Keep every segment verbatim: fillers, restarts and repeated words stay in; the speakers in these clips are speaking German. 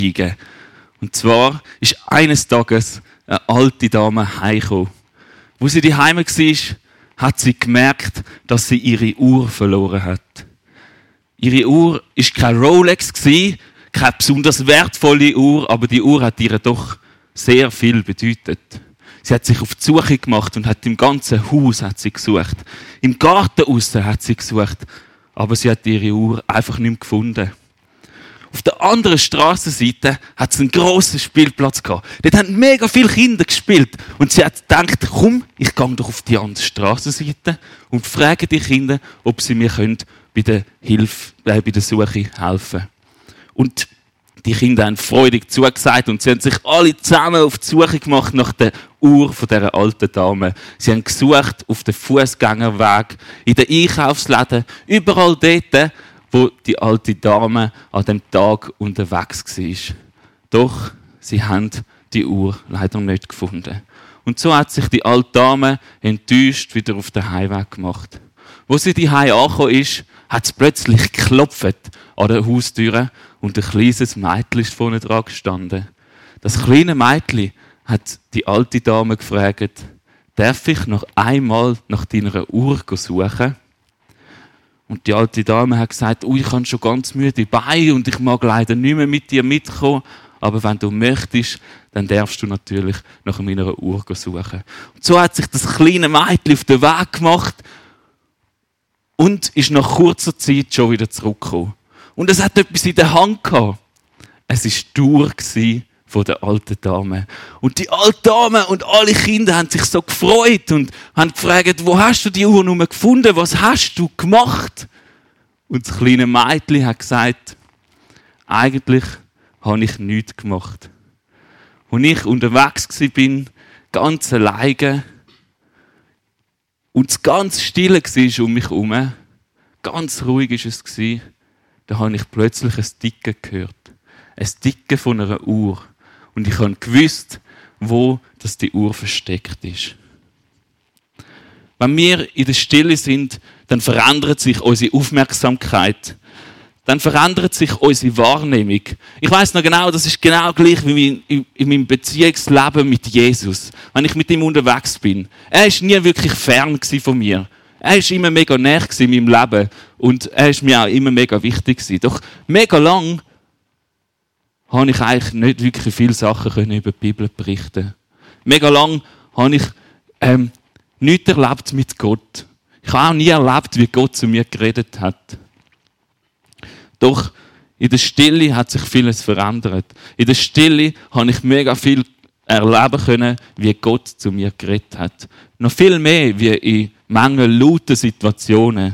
eingeben. Und zwar ist eines Tages eine alte Dame heimgekommen. Wo sie daheim war, hat sie gemerkt, dass sie ihre Uhr verloren hat. Ihre Uhr war keine Rolex, keine besonders wertvolle Uhr, aber die Uhr hat ihr doch sehr viel bedeutet. Sie hat sich auf die Suche gemacht und hat im ganzen Haus hat sie gesucht. Im Garten aussen hat sie gesucht, aber sie hat ihre Uhr einfach nicht mehr gefunden. Auf der anderen Strassenseite hat es einen grossen Spielplatz gehabt. Dort haben mega viele Kinder gespielt. Und sie hat gedacht, komm, ich gehe doch auf die andere Strassenseite und frage die Kinder, ob sie mir können bei der Hilfe, äh, bei der Suche helfen. Und die Kinder haben freudig zugesagt und sie haben sich alle zusammen auf die Suche gemacht nach der Uhr von dieser alten Dame. Sie haben gesucht auf dem Fußgängerweg, in den Einkaufsläden, überall dort, wo die alte Dame an dem Tag unterwegs war. Doch sie haben die Uhr leider nicht gefunden. Und so hat sich die alte Dame enttäuscht wieder auf den Heimweg gemacht. Wo sie die Heim angekommen ist, hat es plötzlich geklopft an der Haustüre und ein kleines Mädchen ist vorne dran gestanden. Das kleine Mädchen hat die alte Dame gefragt, darf ich noch einmal nach deiner Uhr suchen? Und die alte Dame hat gesagt, oh, ich habe schon ganz müde Beine und ich mag leider nicht mehr mit dir mitkommen. Aber wenn du möchtest, dann darfst du natürlich nach meiner Uhr suchen. Und so hat sich das kleine Mädchen auf den Weg gemacht und ist nach kurzer Zeit schon wieder zurückgekommen. Und es hat etwas in der Hand gehabt. Es war die Uhr von der alten Dame. Und die alte Dame und alle Kinder haben sich so gefreut und haben gefragt, wo hast du die Uhr nun gefunden? Was hast du gemacht? Und das kleine Mädchen hat gesagt, eigentlich habe ich nichts gemacht. Als ich unterwegs war, ganz alleine, und es ganz still war um mich herum, ganz ruhig war es, da habe ich plötzlich ein Ticken gehört. Ein Ticken von einer Uhr. Und ich habe gewusst, wo das die Uhr versteckt ist. Wenn wir in der Stille sind, dann verändert sich unsere Aufmerksamkeit. Dann verändert sich unsere Wahrnehmung. Ich weiss noch genau, das ist genau gleich wie in meinem Beziehungsleben mit Jesus. Wenn ich mit ihm unterwegs bin. Er war nie wirklich fern von mir. Er war immer mega nah in meinem Leben. Und er war mir auch immer mega wichtig. Doch mega lang habe ich eigentlich nicht wirklich viele Sachen über die Bibel berichten. Mega lang habe ich ähm, nichts erlebt mit Gott. Ich habe auch nie erlebt, wie Gott zu mir geredet hat. Doch in der Stille hat sich vieles verändert. In der Stille habe ich mega viel erleben können, wie Gott zu mir geredet hat. Noch viel mehr wie in manchen lauten Situationen.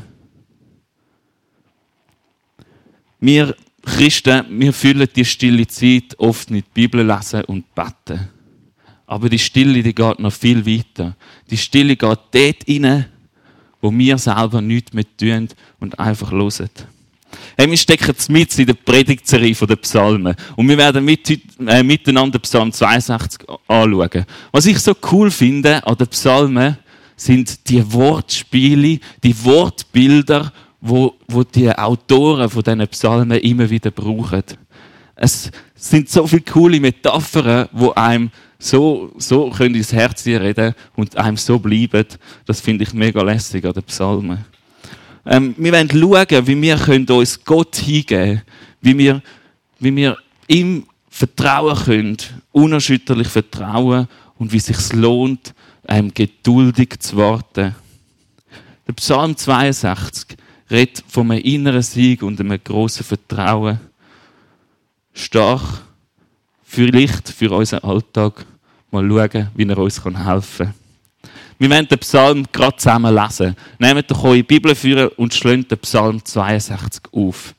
Wir Christen, wir füllen die stille Zeit oft mit Bibel lesen und beten. Aber die Stille, die geht noch viel weiter. Die Stille geht dort hinein, wo wir selber nichts mehr tun und einfach hören. Hey, wir stecken mit in der Predigtserie der Psalmen. Und wir werden mit, äh, miteinander Psalm zweiundsechzig anschauen. Was ich so cool finde an den Psalmen, sind die Wortspiele, die Wortbilder, wo, wo die Autoren von diesen Psalmen immer wieder brauchen. Es sind so viele coole Metaphern, die einem so, so können ins Herz reden und einem so bleiben. Das finde ich mega lässig an den Psalmen. Ähm, wir wollen schauen, wie wir können uns Gott hingeben können, wie wir, wie wir ihm vertrauen können, unerschütterlich vertrauen und wie es sich lohnt, einem geduldig zu warten. Der Psalm zweiundsechzig redet von einem inneren Sieg und einem grossen Vertrauen. Stark, vielleicht für unseren Alltag. Mal schauen, wie er uns helfen kann. Wir wollen den Psalm gerade zusammen lesen. Nehmt doch eure Bibel vor und schlägt den Psalm zweiundsechzig auf.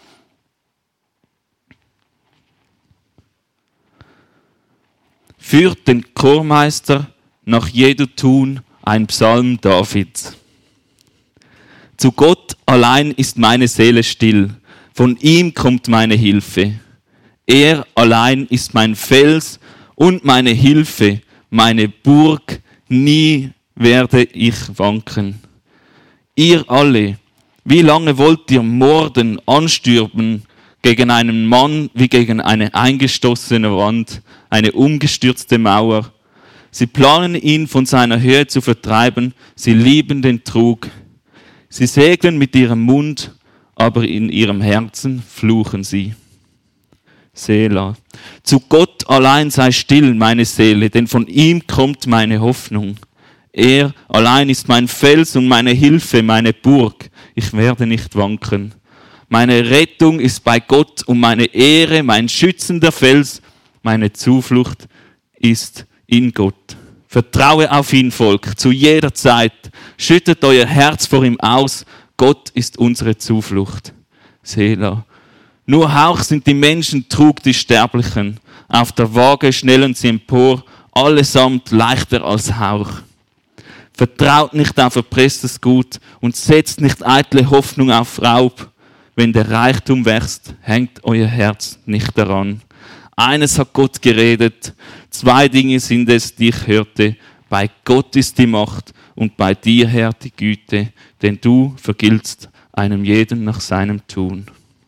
Führt den Chormeister nach Jedutun ein Psalm Davids. Zu Gott allein ist meine Seele still, von ihm kommt meine Hilfe. Er allein ist mein Fels und meine Hilfe, meine Burg, nie werde ich wanken. Ihr alle, wie lange wollt ihr morden, anstürmen, gegen einen Mann wie gegen eine eingestoßene Wand, eine umgestürzte Mauer. Sie planen ihn von seiner Höhe zu vertreiben, sie lieben den Trug. Sie segnen mit ihrem Mund, aber in ihrem Herzen fluchen sie. Selah. Zu Gott allein sei still, meine Seele, denn von ihm kommt meine Hoffnung. Er allein ist mein Fels und meine Hilfe, meine Burg. Ich werde nicht wanken. Meine Rettung ist bei Gott und meine Ehre, mein schützender Fels, meine Zuflucht ist in Gott. Vertraue auf ihn, Volk, zu jeder Zeit. Schüttet euer Herz vor ihm aus. Gott ist unsere Zuflucht. Selah. Nur Hauch sind die Menschen, Trug die Sterblichen. Auf der Waage schnellen sie empor, allesamt leichter als Hauch. Vertraut nicht auf erpresstes Gut und setzt nicht eitle Hoffnung auf Raub. Wenn der Reichtum wächst, hängt euer Herz nicht daran. Eines hat Gott geredet, zwei Dinge sind es, die ich hörte. Bei Gott ist die Macht und bei dir, Herr, die Güte, denn du vergiltst einem jeden nach seinem Tun.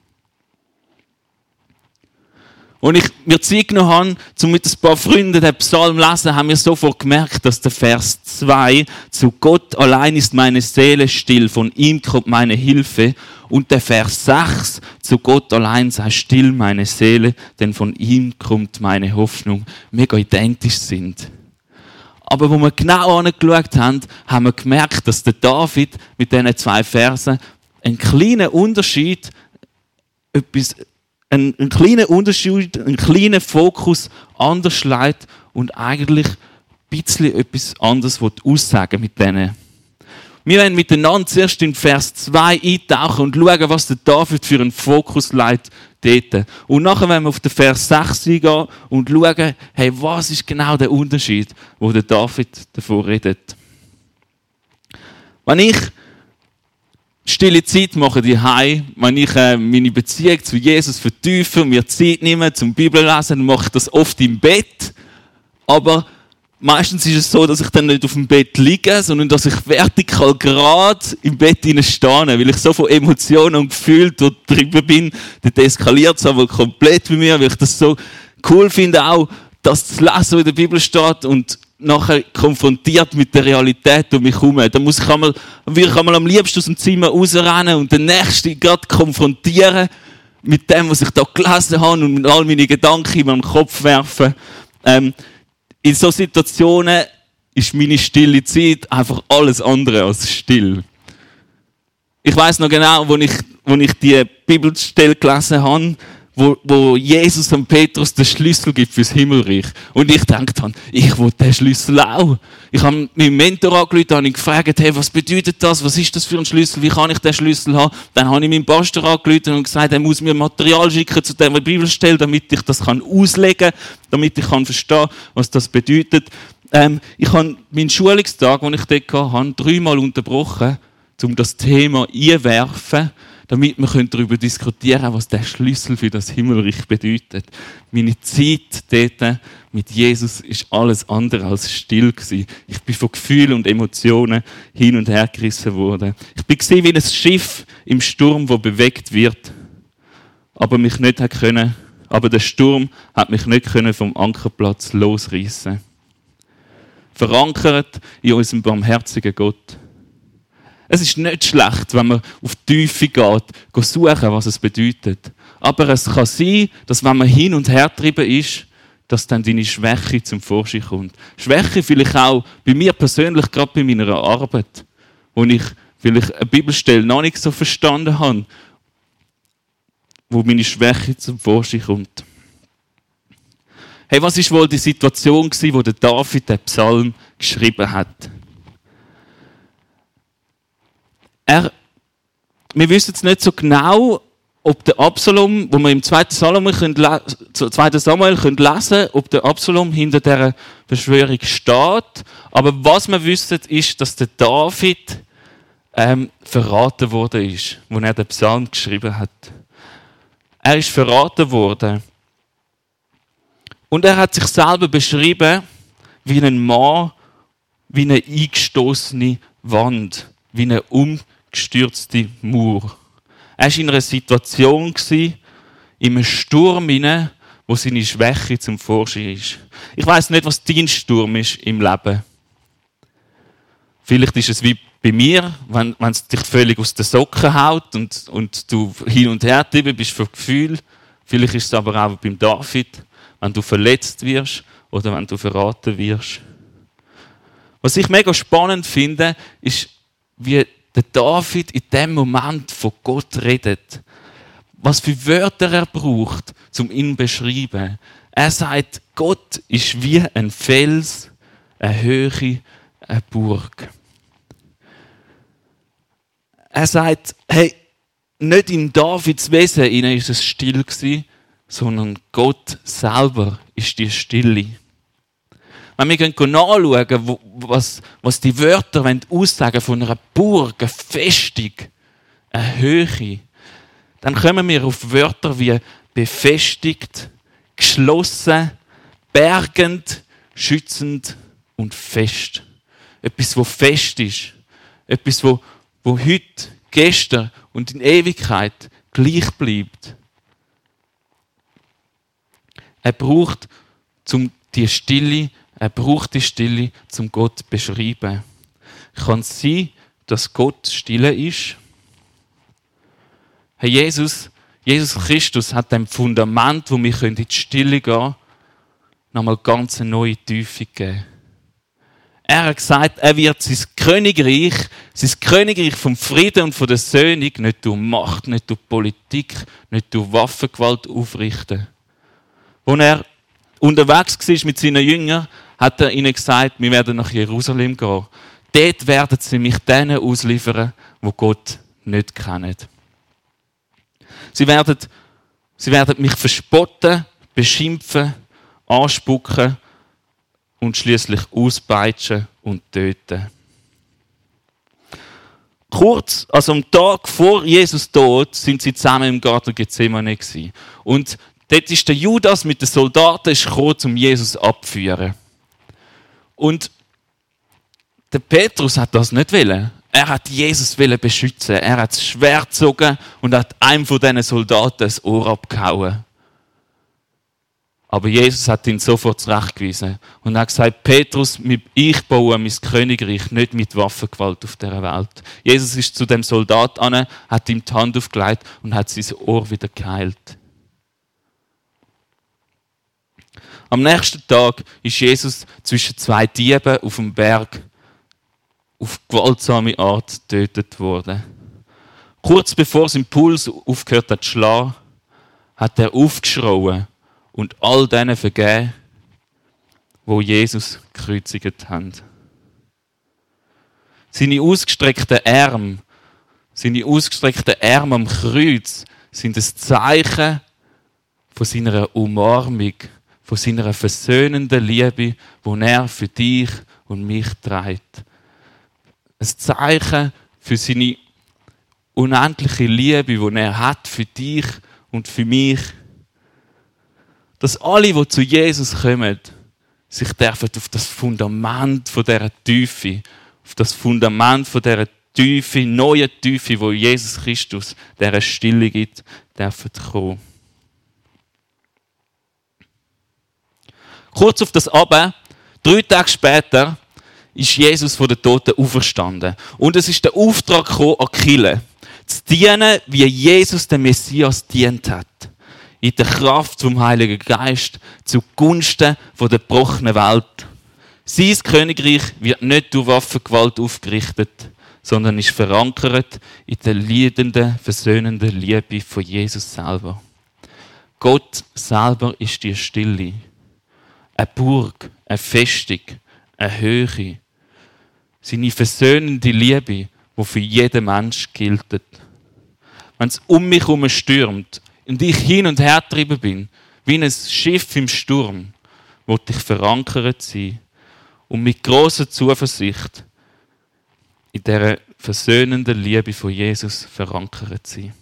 Und ich mir Zeit genommen habe, um mit ein paar Freunden den Psalm zu lesen, haben wir sofort gemerkt, dass der Vers zwei, zu Gott allein ist meine Seele still, von ihm kommt meine Hilfe. Und der Vers sechs, zu Gott allein sei still meine Seele, denn von ihm kommt meine Hoffnung, mega identisch sind. Aber wo wir genau angeschaut haben, haben wir gemerkt, dass der David mit diesen zwei Versen einen kleinen Unterschied, etwas Ein, ein kleiner Unterschied, einen kleinen Fokus anders legt und eigentlich ein bisschen etwas anderes aussagen mit denen. Wir werden miteinander zuerst in Vers zwei eintauchen und schauen, was der David für einen Fokus legt dort. Und nachher werden wir auf den Vers sechs eingehen und schauen, hey, was ist genau der Unterschied, wo der David davon redet. Wenn ich stille Zeit mache die Hause, wenn ich äh, meine Beziehung zu Jesus vertiefe und mir Zeit nehme zum Bibellesen, dann mache ich das oft im Bett. Aber meistens ist es so, dass ich dann nicht auf dem Bett liege, sondern dass ich vertikal gerade im Bett stehe, weil ich so von Emotionen und Gefühlen dort drüber bin. Dort eskaliert es aber komplett bei mir, weil ich das so cool finde, auch das zu lesen, was in der Bibel steht und nachher konfrontiert mit der Realität um mich herum. Da muss ich einmal, will ich einmal am liebsten aus dem Zimmer rausrennen und den Nächsten gerade konfrontieren mit dem, was ich da gelesen habe und mit all meinen Gedanken in meinem Kopf werfen. Ähm, in solchen Situationen ist meine stille Zeit einfach alles andere als still. Ich weiss noch genau, wo ich, wo ich die Bibelstelle gelesen habe, Wo, wo Jesus an Petrus den Schlüssel gibt fürs Himmelreich. Und ich gedacht habe, ich will den Schlüssel auch. Ich habe meinen Mentor angerufen und ihn gefragt, hey, was bedeutet das? Was ist das für ein Schlüssel? Wie kann ich den Schlüssel haben? Dann habe ich meinen Pastor angerufen und gesagt, er muss mir Material schicken zu dieser Bibelstelle, damit ich das kann auslegen kann, damit ich kann verstehen, was das bedeutet. Ähm, ich habe meinen Schulungstag, den ich dort hatte, dreimal unterbrochen, um das Thema einzuwerfen, damit wir darüber diskutieren können, was der Schlüssel für das Himmelreich bedeutet. Meine Zeit dort mit Jesus ist alles andere als still gewesen. Ich bin von Gefühlen und Emotionen hin und her gerissen worden. Ich bin wie ein Schiff im Sturm, das bewegt wird, aber mich nicht hat können, aber der Sturm hat mich nicht können vom Ankerplatz losreißen. Verankert in unserem barmherzigen Gott. Es ist nicht schlecht, wenn man auf die Tiefe geht, geht suchen, was es bedeutet. Aber es kann sein, dass wenn man hin und her getrieben ist, dass dann deine Schwäche zum Vorschein kommt. Schwäche vielleicht auch bei mir persönlich, gerade bei meiner Arbeit, wo ich vielleicht eine Bibelstelle noch nicht so verstanden habe, wo meine Schwäche zum Vorschein kommt. Hey, was ist wohl die Situation gewesen, wo der David den Psalm geschrieben hat? Er, wir wissen jetzt nicht so genau, ob der Absalom, wo wir im zweiten Samuel können, zweiten Samuel können lesen, ob der Absalom hinter dieser Verschwörung steht. Aber was wir wissen, ist, dass der David ähm, verraten worden ist, als er den Psalm geschrieben hat. Er ist verraten worden. Und er hat sich selber beschrieben wie ein Mann, wie eine eingestoßene Wand, wie eine umgestürzte Mauer. Er war in einer Situation, in einem Sturm hinein, wo seine Schwäche zum Vorschein ist. Ich weiss nicht, was dein Sturm ist im Leben. Vielleicht ist es wie bei mir, wenn, wenn es dich völlig aus den Socken haut und, und du hin und her getrieben bist für Gefühl. Vielleicht ist es aber auch beim David, wenn du verletzt wirst oder wenn du verraten wirst. Was ich mega spannend finde, ist, wie der David in dem Moment von Gott redet. Was für Wörter er braucht, um ihn zu beschreiben. Er sagt, Gott ist wie ein Fels, eine Höhe, eine Burg. Er sagt, hey, nicht in Davids Wesen innen ist es still gewesen, sondern Gott selber ist die Stille. Wenn wir nachschauen, wo, was, was die Wörter aussagen von einer Burg, einer Festung, einer Höhe, dann kommen wir auf Wörter wie befestigt, geschlossen, bergend, schützend und fest. Etwas, wo fest ist. Etwas, wo, wo heute, gestern und in Ewigkeit gleich bleibt. Er braucht zum die Stille, er braucht die Stille, zum Gott zu beschreiben. Kann es sein, dass Gott stille ist? Herr Jesus, Jesus Christus hat dem Fundament, wo wir in die Stille gehen können, nochmal ganz eine neue Tiefe gegeben. Er hat gesagt, er wird sein Königreich, sein Königreich vom Frieden und von der Söhnung nicht durch Macht, nicht durch Politik, nicht durch Waffengewalt aufrichten. Als er unterwegs war mit seinen Jüngern, hat er ihnen gesagt, wir werden nach Jerusalem gehen. Dort werden sie mich denen ausliefern, die Gott nicht kennen. Sie werden, sie werden mich verspotten, beschimpfen, anspucken und schließlich auspeitschen und töten. Kurz, also am Tag vor Jesus Tod, sind sie zusammen im Garten Gethsemane gewesen. Und dort ist der Judas mit den Soldaten gekommen, um Jesus abzuführen. Und der Petrus hat das nicht wollen. Er hat Jesus beschützen. Er hat das Schwert gezogen und hat einem von diesen Soldaten das Ohr abgehauen. Aber Jesus hat ihn sofort zurechtgewiesen und hat gesagt, Petrus, ich baue mein Königreich nicht mit Waffengewalt auf dieser Welt. Jesus ist zu dem Soldat an, hat ihm die Hand aufgelegt und hat sein Ohr wieder geheilt. Am nächsten Tag ist Jesus zwischen zwei Dieben auf dem Berg auf gewaltsame Art getötet worden. Kurz bevor sein Puls aufgehört hat zu schlagen, hat er aufgeschrien und all denen vergeben, wo Jesus gekreuzigt haben. Seine ausgestreckten Arme, seine ausgestreckten Arme am Kreuz sind ein Zeichen von seiner Umarmung, von seiner versöhnenden Liebe, die er für dich und mich trägt. Ein Zeichen für seine unendliche Liebe, die er hat für dich und für mich. Dass alle, die zu Jesus kommen, sich dürfen auf das Fundament von dieser Tiefe, auf das Fundament von dieser Tiefe, neue Tiefe, wo Jesus Christus dieser Stille gibt, dürfen kommen. Kurz auf das Aber, drei Tage später, ist Jesus von den Toten auferstanden. Und es ist der Auftrag gekommen, an die Kirche zu dienen, wie Jesus den Messias dient hat. In der Kraft vom Heiligen Geist zugunsten der gebrochenen Welt. Sein Königreich wird nicht durch Waffengewalt aufgerichtet, sondern ist verankert in der liebenden, versöhnenden Liebe von Jesus selber. Gott selber ist die Stille. Eine Burg, eine Festung, eine Höhe. Seine versöhnende Liebe, die für jeden Mensch gilt. Wenn es um mich herum stürmt und ich hin und her getrieben bin, wie ein Schiff im Sturm, will ich verankert sein und mit grosser Zuversicht in dieser versöhnenden Liebe von Jesus verankert sein.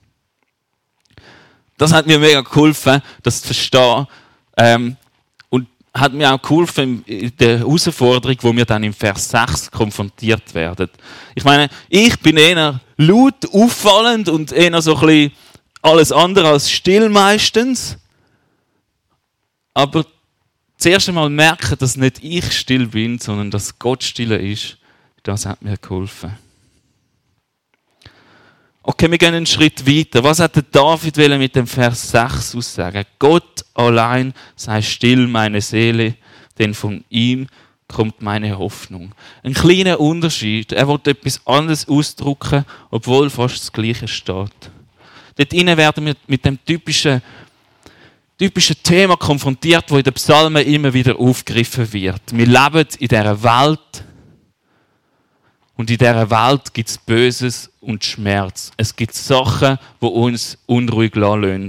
Das hat mir mega geholfen, das zu verstehen. Ähm, hat mir auch geholfen in der Herausforderung, wo wir dann im Vers sechs konfrontiert werden. Ich meine, ich bin eher laut, auffallend und eher so ein bisschen alles andere als still meistens. Aber zuerst einmal merken, dass nicht ich still bin, sondern dass Gott still ist, das hat mir geholfen. Okay, wir gehen einen Schritt weiter. Was hat der David mit dem Vers sechs aussagen? Gott allein sei still, meine Seele, denn von ihm kommt meine Hoffnung. Ein kleiner Unterschied. Er will etwas anderes ausdrücken, obwohl fast das Gleiche steht. Dort innen werden wir mit dem typischen, typischen Thema konfrontiert, das in den Psalmen immer wieder aufgegriffen wird. Wir leben in dieser Welt und in dieser Welt gibt es Böses und Schmerz. Es gibt Sachen, die uns unruhig lassen.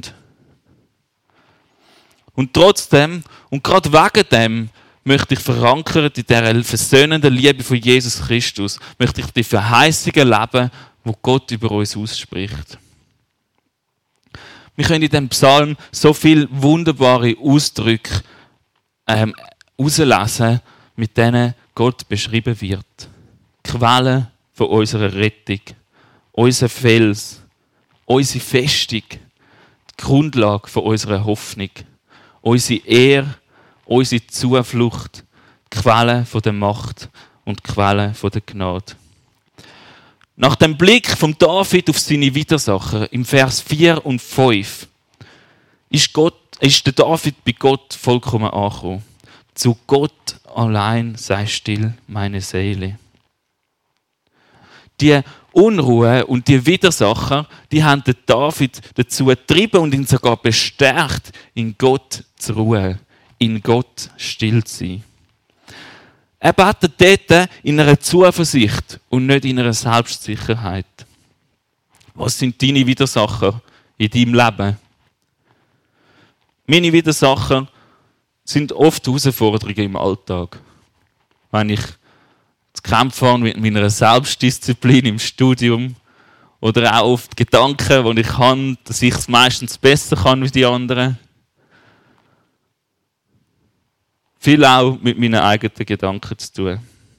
Und trotzdem, und gerade wegen dem, möchte ich verankert in dieser versöhnenden Liebe von Jesus Christus, möchte ich die Verheißungen leben, die Gott über uns ausspricht. Wir können in diesem Psalm so viele wunderbare Ausdrücke ähm, herauslesen, mit denen Gott beschrieben wird. Quelle von unserer Rettung, unser Fels, unsere Festung, die Grundlage von unserer Hoffnung, unsere Ehre, unsere Zuflucht, die Quelle von der Macht und die Quelle von der Gnade. Nach dem Blick von David auf seine Widersacher im Vers vier und fünf ist, Gott, ist der David bei Gott vollkommen angekommen. Zu Gott allein sei still meine Seele. Die Unruhe und die Widersacher, die haben den David dazu getrieben und ihn sogar bestärkt, in Gott zu ruhen, in Gott still zu sein. Er betet dort in einer Zuversicht und nicht in einer Selbstsicherheit. Was sind deine Widersacher in deinem Leben? Meine Widersacher sind oft Herausforderungen im Alltag. Wenn ich zu kämpfen habe mit meiner Selbstdisziplin im Studium oder auch oft Gedanken, die ich habe, dass ich es meistens besser kann als die anderen. Viel auch mit meinen eigenen Gedanken zu tun.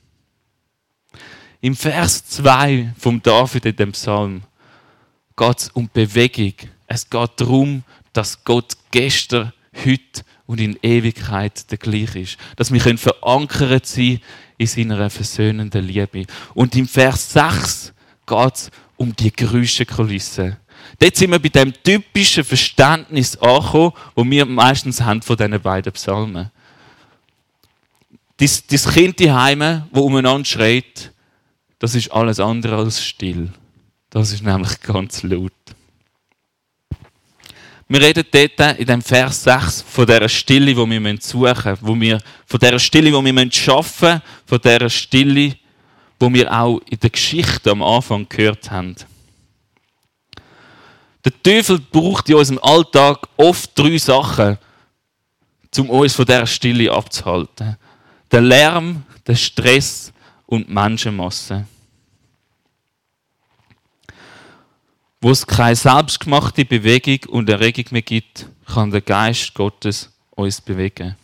Im Vers zwei vom David in dem Psalm geht es um Bewegung. Es geht darum, dass Gott gestern, heute und in Ewigkeit der gleiche ist. Dass wir verankert sein in seiner versöhnenden Liebe. Und im Vers sechs geht es um die Geräuschekulisse. Dort sind wir bei dem typischen Verständnis angekommen, das wir meistens haben von diesen beiden Psalmen. Das, das Kind daheim, das umeinander schreit, das ist alles andere als still. Das ist nämlich ganz laut. Wir reden dort in dem Vers sechs von dieser Stille, die wir suchen müssen, wo wir, von dieser Stille, die wir schaffen müssen, von dieser Stille, die wir auch in der Geschichte am Anfang gehört haben. Der Teufel braucht in unserem Alltag oft drei Sachen, um uns von dieser Stille abzuhalten. Der Lärm, der Stress und die Menschenmasse. Wo es keine selbstgemachte Bewegung und Erregung mehr gibt, kann der Geist Gottes uns bewegen.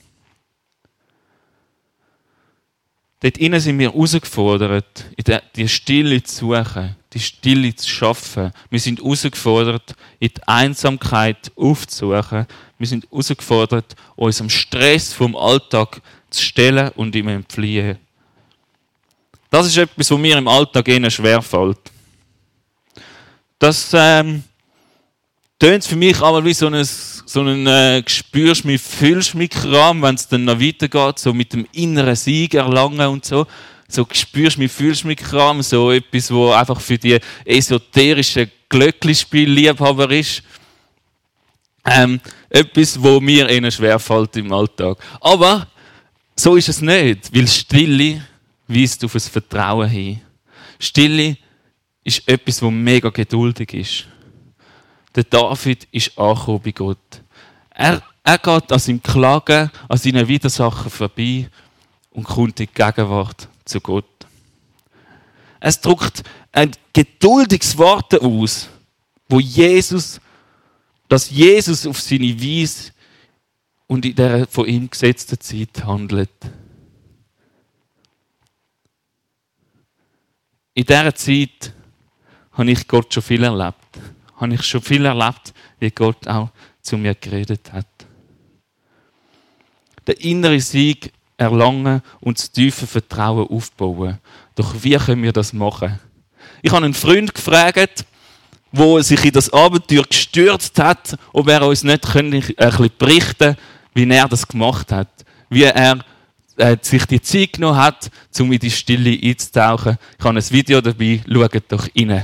Dort innen sind wir herausgefordert, die Stille zu suchen, die Stille zu schaffen. Wir sind herausgefordert, in die Einsamkeit aufzusuchen. Wir sind herausgefordert, uns am Stress vom Alltag zu stellen und ihm entfliehen. Das ist etwas, was mir im Alltag eher schwerfällt. Das ähm, tönt für mich aber wie so ein, so ein äh, «Spürst mich, fühlst mich» Kram, wenn es dann noch weitergeht, so mit dem inneren Sieg erlangen und so. So «Spürst mich, fühlst mich» Kram, so etwas, wo einfach für die esoterischen Glöcklispiel-Liebhaber ist. Ähm, etwas, wo mir eher schwerfällt im Alltag. Aber so ist es nicht, weil Stille weist auf ein Vertrauen hin. Stille ist etwas, das mega geduldig ist. Der David ist angekommen bei Gott. Er, er geht an seinem Klagen, an seinen Widersachen vorbei und kommt in die Gegenwart zu Gott. Es drückt ein geduldiges Wort aus, wo Jesus, dass Jesus auf seine Weise und in der von ihm gesetzten Zeit handelt. In dieser Zeit habe ich Gott schon viel erlebt. habe ich schon viel erlebt, wie Gott auch zu mir geredet hat. Den inneren Sieg erlangen und das tiefe Vertrauen aufbauen. Doch wie können wir das machen? Ich habe einen Freund gefragt, der sich in das Abenteuer gestürzt hat, ob er uns nicht ein bisschen berichten kann, wie er das gemacht hat. Wie er äh, sich die Zeit genommen hat, um in die Stille einzutauchen. Ich habe ein Video dabei, schaut doch rein.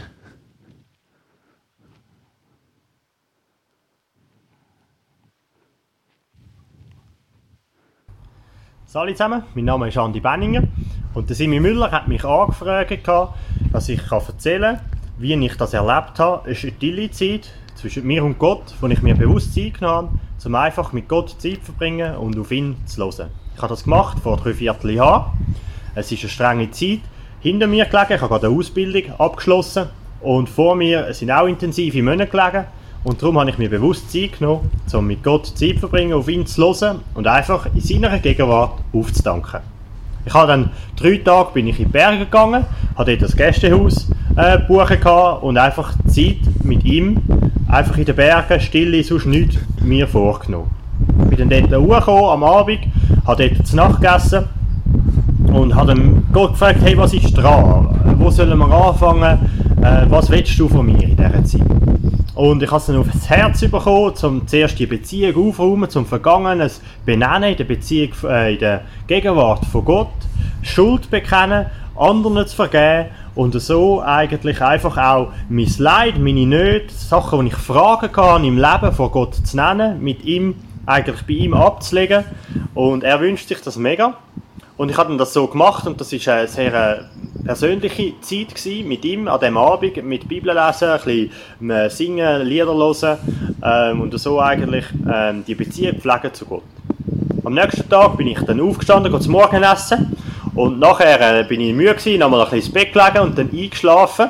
Hallo zusammen, mein Name ist Andi Benninger und der Simi Müller hat mich angefragt, dass ich erzählen kann, wie ich das erlebt habe. Es ist eine stille Zeit zwischen mir und Gott, wo ich mir bewusst Zeit genommen habe, um einfach mit Gott Zeit zu verbringen und auf ihn zu hören. Ich habe das gemacht vor drei Vierteljahren. Es ist eine strenge Zeit hinter mir gelegen. Ich habe gerade eine Ausbildung abgeschlossen und vor mir sind auch intensive Monate gelegen. Und darum habe ich mir bewusst Zeit genommen, um mit Gott Zeit zu verbringen, auf ihn zu hören und einfach in seiner Gegenwart aufzudanken. Ich habe dann drei Tage bin ich in die Berge gegangen, habe dort das Gästehaus äh, gebucht und einfach Zeit mit ihm, einfach in den Bergen, Stille, sonst nichts, mir vorgenommen. Ich bin dann dort hochgekommen am Abend, habe dort zu Nacht gegessen und habe dann Gott gefragt, hey, was ist dran? Wo sollen wir anfangen? Äh, was willst du von mir in dieser Zeit? Und ich habe es dann auf das Herz bekommen, um zuerst die Beziehung aufräumen, zum Vergangenen benennen, in der Beziehung, äh, in der Gegenwart von Gott, Schuld bekennen, anderen zu vergeben und so eigentlich einfach auch mein Leid, meine Nöte, Sachen, die ich Fragen kann im Leben vor Gott zu nennen, mit ihm, eigentlich bei ihm abzulegen. Und er wünscht sich das mega. Und ich habe dann das so gemacht und das war eine sehr persönliche Zeit gewesen, mit ihm an diesem Abend, mit Bibel lesen, ein bisschen singen, Lieder hören ähm, und so eigentlich ähm, die Beziehung pflegen zu Gott. Am nächsten Tag bin ich dann aufgestanden, gehe zum Morgenessen und nachher äh, bin ich müde gewesen, nochmal ein bisschen ins Bett gelegen und dann eingeschlafen,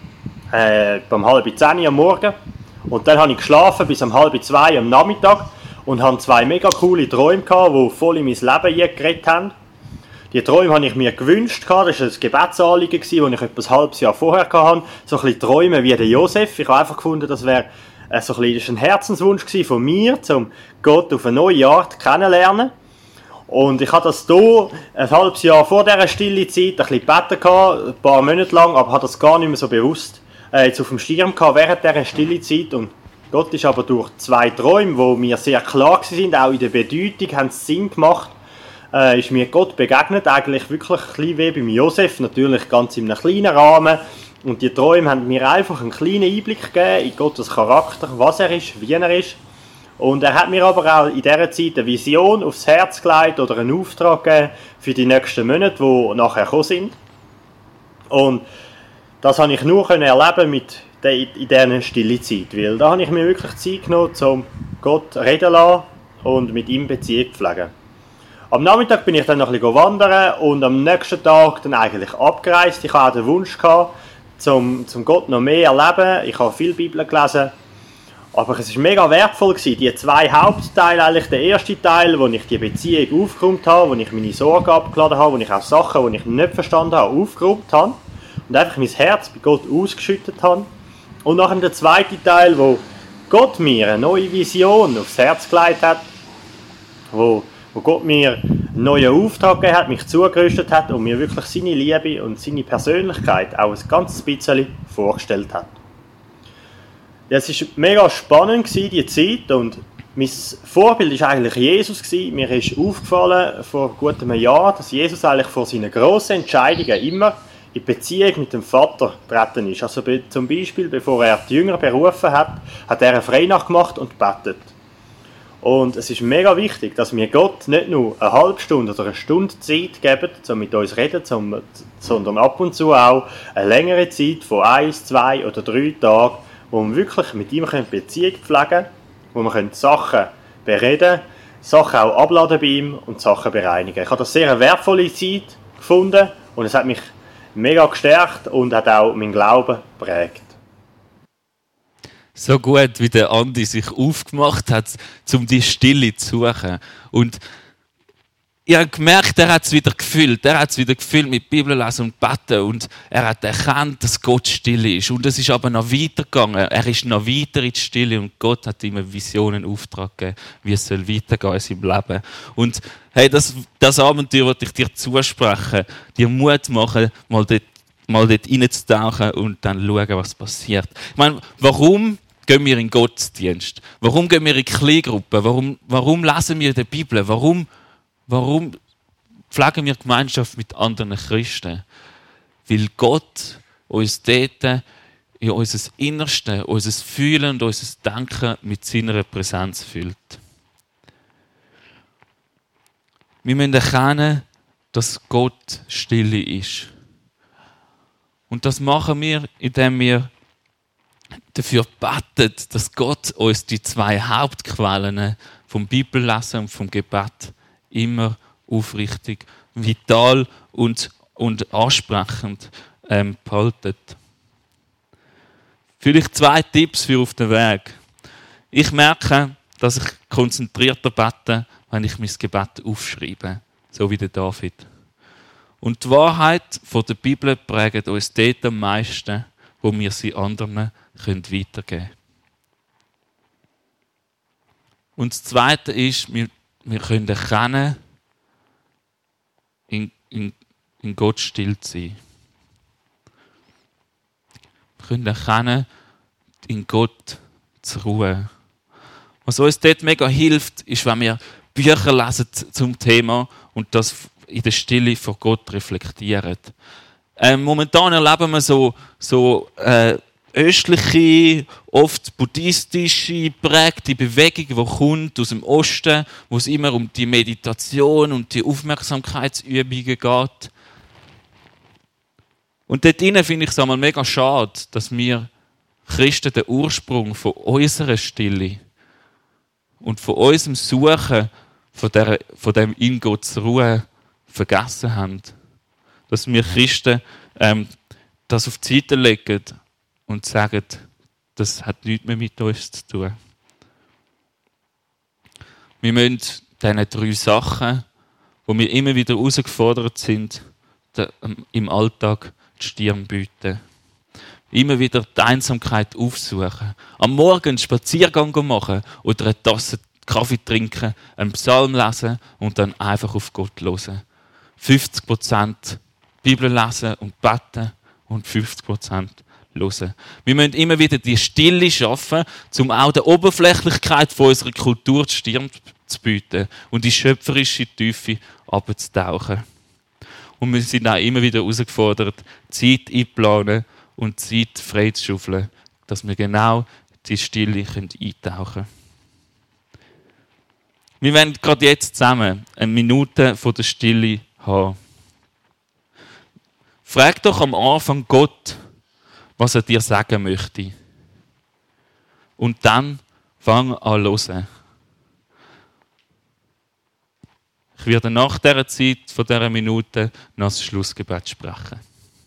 äh, um halb zehn am Morgen. Und dann habe ich geschlafen bis um halb zwei am Nachmittag und hatte zwei mega coole Träume gehabt, die voll in mein Leben eingeredet haben. Die Träume habe ich mir gewünscht, das war ein Gebetsanliegen, das ich etwa ein halbes Jahr vorher hatte. So ein bisschen Träume wie der Josef. Ich habe einfach gefunden, das wäre so ein, bisschen, ein Herzenswunsch von mir, um Gott auf eine neue Art kennenzulernen. Und ich habe das hier ein halbes Jahr vor dieser stille Zeit ein bisschen gebeten, ein paar Monate lang, aber habe das gar nicht mehr so bewusst äh, jetzt auf dem Schirm gehabt während dieser stille Zeit. Und Gott ist aber durch zwei Träume, die mir sehr klar waren, auch in der Bedeutung, haben es Sinn gemacht, Äh, ist mir Gott begegnet, eigentlich wirklich ein bisschen wie beim Josef, natürlich ganz in einem kleinen Rahmen. Und die Träume haben mir einfach einen kleinen Einblick gegeben in Gottes Charakter, was er ist, wie er ist. Und er hat mir aber auch in dieser Zeit eine Vision aufs Herz gelegt oder einen Auftrag gegeben für die nächsten Monate, die nachher gekommen sind. Und das habe ich nur erleben mit der, in dieser stillen Zeit, weil da habe ich mir wirklich Zeit genommen, um Gott reden zu lassen und mit ihm Beziehung zu pflegen. Am Nachmittag bin ich dann noch ein bisschen wandern und am nächsten Tag dann eigentlich abgereist. Ich hatte auch den Wunsch gehabt, zum, zum Gott noch mehr erleben. Ich habe viel Bibel gelesen, aber es war mega wertvoll gewesen. Die zwei Hauptteile, eigentlich der erste Teil, wo ich die Beziehung aufgeräumt habe, wo ich meine Sorgen abgeladen habe, wo ich auch Sachen, die ich nicht verstanden habe, aufgeräumt habe und einfach mein Herz bei Gott ausgeschüttet habe. Und nachher der zweite Teil, wo Gott mir eine neue Vision aufs Herz gelegt hat, wo wo Gott mir einen neuen Auftrag gegeben hat, mich zugerüstet hat und mir wirklich seine Liebe und seine Persönlichkeit auch ein ganz bisschen vorgestellt hat. Ja, es war mega spannend, diese Zeit, und mein Vorbild war eigentlich Jesus. Mir ist aufgefallen vor gut einem Jahr, dass Jesus eigentlich vor seinen grossen Entscheidungen immer in Beziehung mit dem Vater getreten ist. Also zum Beispiel, bevor er die Jünger berufen hat, hat er eine Freinacht gemacht und gebetet. Und es ist mega wichtig, dass wir Gott nicht nur eine halbe Stunde oder eine Stunde Zeit geben, um mit uns zu reden, sondern ab und zu auch eine längere Zeit von eins, zwei oder drei Tagen, wo wir wirklich mit ihm Beziehung pflegen können, wo wir Sachen bereden, Sachen auch abladen bei ihm und Sachen bereinigen. Ich habe das sehr eine wertvolle Zeit gefunden und es hat mich mega gestärkt und hat auch meinen Glauben geprägt. So gut, wie der Andi sich aufgemacht hat, um die Stille zu suchen. Und ich habe gemerkt, er hat es wieder gefühlt. Er hat es wieder gefühlt mit Bibellesen und Beten. Und er hat erkannt, dass Gott still ist. Und es ist aber noch weitergegangen. Er ist noch weiter in die Stille und Gott hat ihm eine Vision, einen Auftrag gegeben, wie es soll weitergehen in seinem Leben. Und hey, das, das Abenteuer wollte ich dir zusprechen, dir Mut machen, mal dort, mal dort reinzutauchen und dann schauen, was passiert. Ich meine, warum gehen wir in Gottesdienst? Warum gehen wir in Kleingruppen? Warum, warum lesen wir die Bibel? Warum Warum pflegen wir Gemeinschaft mit anderen Christen? Weil Gott uns dort in unser Innerste, unser Fühlen und unser Denken mit seiner Präsenz füllt. Wir müssen erkennen, dass Gott stille ist. Und das machen wir, indem wir dafür beten, dass Gott uns die zwei Hauptquellen vom Bibellesen und vom Gebet immer aufrichtig, vital und, und ansprechend ähm, behalten. Vielleicht zwei Tipps für auf den Weg. Ich merke, dass ich konzentrierter bete, wenn ich mein Gebet aufschreibe, so wie der David. Und die Wahrheit von der Bibel prägt uns dort am meisten, wo wir sie anderen weitergeben können. Und das Zweite ist, wir Wir können erkennen, in, in, in Gott still zu sein. Wir können erkennen, in Gott zu ruhen. Was uns dort mega hilft, ist, wenn wir Bücher lesen zum Thema und das in der Stille vor Gott reflektieren. Ähm, momentan erleben wir so, so äh, östliche, oft buddhistische prägte Bewegung, die kommt aus dem Osten, wo es immer um die Meditation und die Aufmerksamkeitsübungen geht. Und dort drinnen finde ich es einmal mega schade, dass wir Christen den Ursprung von unserer Stille und von unserem Suchen von, der, von dem in Gott zur Ruhe vergessen haben. Dass wir Christen ähm, das auf die Seite legen und sagen, das hat nichts mehr mit uns zu tun. Wir müssen diese drei Sachen, wo wir immer wieder herausgefordert sind, im Alltag die Stirn bieten. Immer wieder die Einsamkeit aufsuchen. Am Morgen einen Spaziergang machen oder eine Tasse Kaffee trinken, einen Psalm lesen und dann einfach auf Gott hören. fünfzig Prozent Bibel lesen und beten und fünfzig Prozent hören. Wir müssen immer wieder die Stille schaffen, um auch der Oberflächlichkeit von unserer Kultur die Stirn zu bieten und die schöpferische Tiefe abzutauchen. Und wir sind auch immer wieder herausgefordert, Zeit einplanen und Zeit freizuschaufeln, dass wir genau die Stille eintauchen können. Wir werden gerade jetzt zusammen eine Minute von der Stille haben. Frag doch am Anfang Gott, was er dir sagen möchte. Und dann fang an zu hören. Ich werde nach dieser Zeit, von dieser Minute, noch das Schlussgebet sprechen.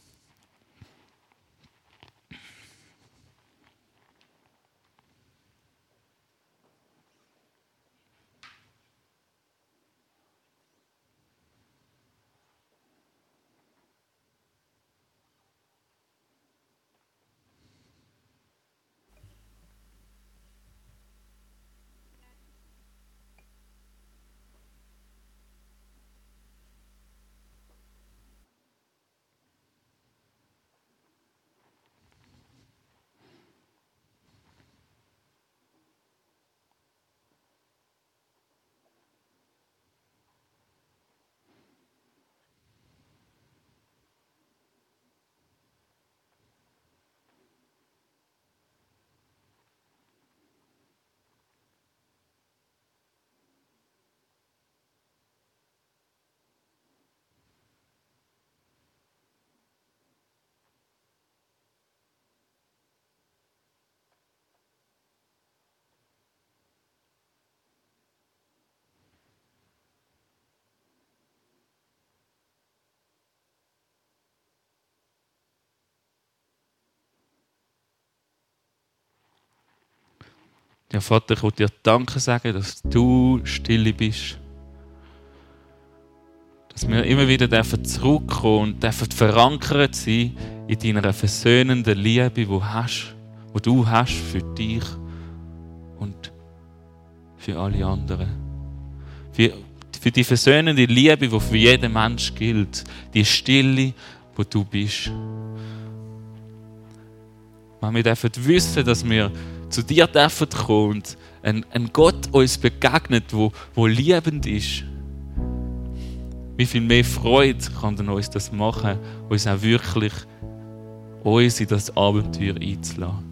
Ja, Vater, ich will dir Danke sagen, dass du stille bist. Dass wir immer wieder dürfen zurückkommen und dürfen verankert sein in deiner versöhnenden Liebe, die du hast, die du hast für dich und für alle anderen. Für, für die versöhnende Liebe, die für jeden Mensch gilt. Die Stille, wo du bist. Wenn wir dürfen wissen, dass wir zu dir dürfen kommen und ein, ein Gott uns begegnet, wo, wo liebend ist. Wie viel mehr Freude kann denn uns das machen, uns auch wirklich uns in das Abenteuer einzulassen.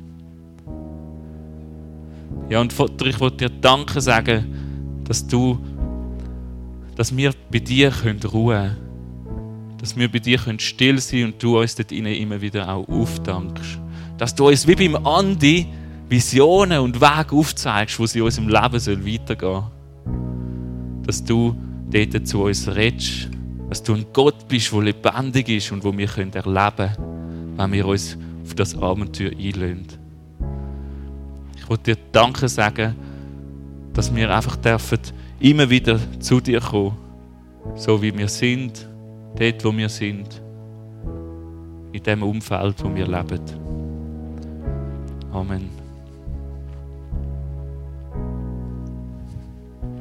Ja, und Vater, ich wollte dir Danke sagen, dass du, dass wir bei dir können ruhen können. Dass wir bei dir können still sein und du uns dort immer wieder auch aufdankst. Dass du uns wie beim Andi Visionen und Wege aufzeigst, wo sie in unserem Leben weitergehen soll. Dass du dort zu uns redest, dass du ein Gott bist, der lebendig ist und wo wir erleben können, wenn wir uns auf das Abenteuer einlassen. Ich wollte dir Danke sagen, dass wir einfach dürfen immer wieder zu dir kommen, so wie wir sind, dort, wo wir sind, in dem Umfeld, wo wir leben. Amen.